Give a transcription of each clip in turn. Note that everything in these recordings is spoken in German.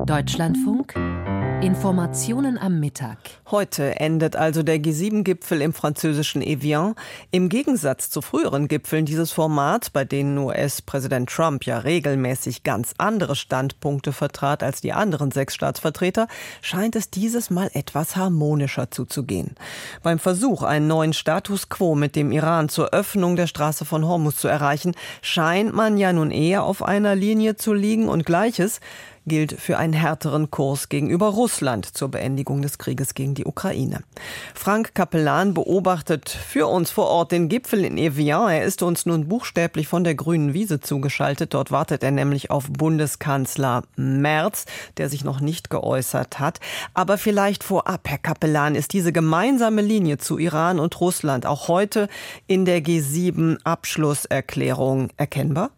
Deutschlandfunk Informationen am Mittag. Heute endet also der G7-Gipfel im französischen Evian. Im Gegensatz zu früheren Gipfeln dieses Format, bei denen US-Präsident Trump ja regelmäßig ganz andere Standpunkte vertrat als die anderen 6 Staatsvertreter, scheint es dieses Mal etwas harmonischer zuzugehen. Beim Versuch, einen neuen Status quo mit dem Iran zur Öffnung der Straße von Hormuz zu erreichen, scheint man ja nun eher auf einer Linie zu liegen, und Gleiches gilt für einen härteren Kurs gegenüber Russland zur Beendigung des Krieges gegen die Ukraine. Frank Capellan beobachtet für uns vor Ort den Gipfel in Evian. Er ist uns nun buchstäblich von der grünen Wiese zugeschaltet. Dort wartet er nämlich auf Bundeskanzler Merz, der sich noch nicht geäußert hat. Aber vielleicht vorab, Herr Capellan, ist diese gemeinsame Linie zu Iran und Russland auch heute in der G7-Abschlusserklärung erkennbar?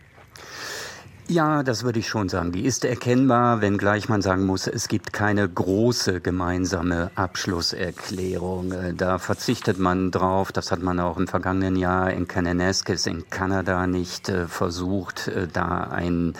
Ja, das würde ich schon sagen. Die ist erkennbar, wenngleich man sagen muss, es gibt keine große gemeinsame Abschlusserklärung. Da verzichtet man drauf. Das hat man auch im vergangenen Jahr in Kananaskis in Kanada nicht versucht, da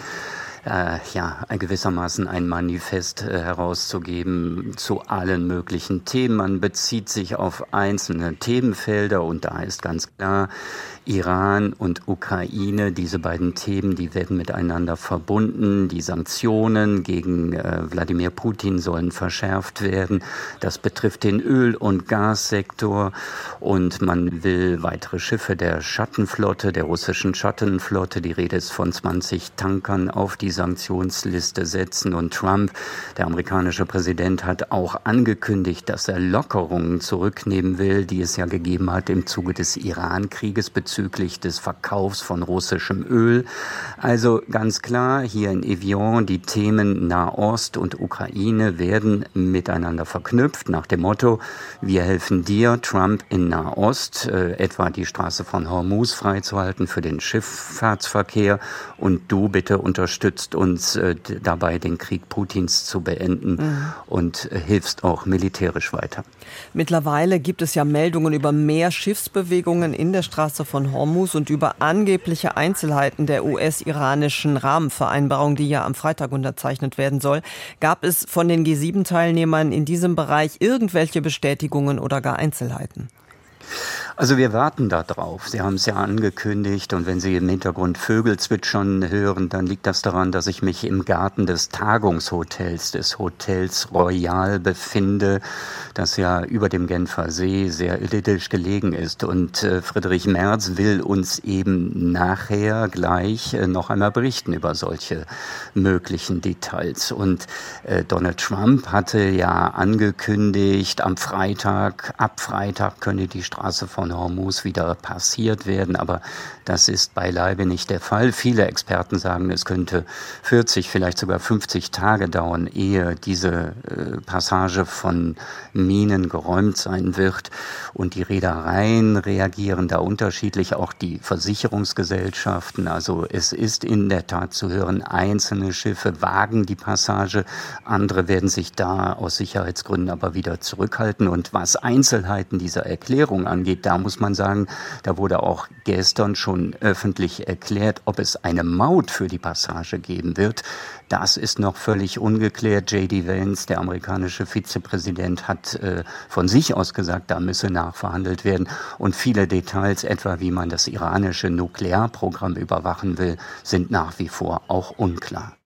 gewissermaßen ein Manifest herauszugeben zu allen möglichen Themen. Man bezieht sich auf einzelne Themenfelder, und da ist ganz klar, Iran und Ukraine, diese beiden Themen, die werden miteinander verbunden. Die Sanktionen gegen Wladimir Putin sollen verschärft werden. Das betrifft den Öl- und Gassektor, und man will weitere Schiffe der Schattenflotte, der russischen Schattenflotte, die Rede ist von 20 Tankern, auf die Sanktionsliste setzen. Und Trump, der amerikanische Präsident, hat auch angekündigt, dass er Lockerungen zurücknehmen will, die es ja gegeben hat im Zuge des Iran-Krieges bezüglich des Verkaufs von russischem Öl. Also ganz klar, hier in Evian, die Themen Nahost und Ukraine werden miteinander verknüpft, nach dem Motto: Wir helfen dir, Trump, in Nahost, etwa die Straße von Hormuz freizuhalten für den Schifffahrtsverkehr, und du bitte unterstützt uns dabei, den Krieg Putins zu beenden, und hilfst auch militärisch weiter. Mittlerweile gibt es ja Meldungen über mehr Schiffsbewegungen in der Straße von Hormuz und über angebliche Einzelheiten der US-iranischen Rahmenvereinbarung, die ja am Freitag unterzeichnet werden soll. Gab es von den G7-Teilnehmern in diesem Bereich irgendwelche Bestätigungen oder gar Einzelheiten? Also wir warten da drauf. Sie haben es ja angekündigt, und wenn Sie im Hintergrund Vögel zwitschern hören, dann liegt das daran, dass ich mich im Garten des Tagungshotels, des Hotels Royal befinde, das ja über dem Genfer See sehr idyllisch gelegen ist. Und Friedrich Merz will uns eben nachher gleich noch einmal berichten über solche möglichen Details. Und Donald Trump hatte ja angekündigt, ab Freitag könne die Straße von Hormuz wieder passiert werden, aber das ist beileibe nicht der Fall. Viele Experten sagen, es könnte 40, vielleicht sogar 50 Tage dauern, ehe diese Passage von Minen geräumt sein wird. Und die Reedereien reagieren da unterschiedlich, auch die Versicherungsgesellschaften. Also es ist in der Tat zu hören, einzelne Schiffe wagen die Passage, andere werden sich da aus Sicherheitsgründen aber wieder zurückhalten. Und was Einzelheiten dieser Erklärung angeht, da muss man sagen, da wurde auch gestern schon öffentlich erklärt, ob es eine Maut für die Passage geben wird. Das ist noch völlig ungeklärt. J.D. Vance, der amerikanische Vizepräsident, hat von sich aus gesagt, da müsse nachverhandelt werden. Und viele Details, etwa wie man das iranische Nuklearprogramm überwachen will, sind nach wie vor auch unklar.